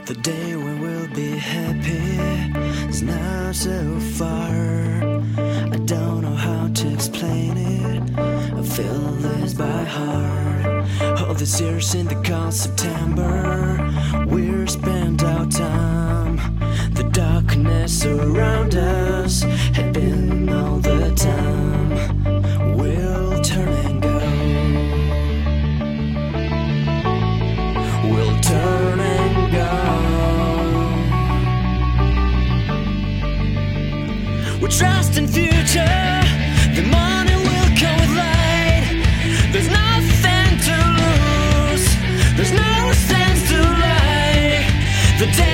The day when we'll be happy is not so far. I don't know how to explain it, I feel this by heart. All these years in the cold September, we're spent our time. The darkness around us had been all the time. We'll turn and go, we'll turn and go. We trust in future, the morning will come with light. There's nothing to lose, there's no sense to lie. The day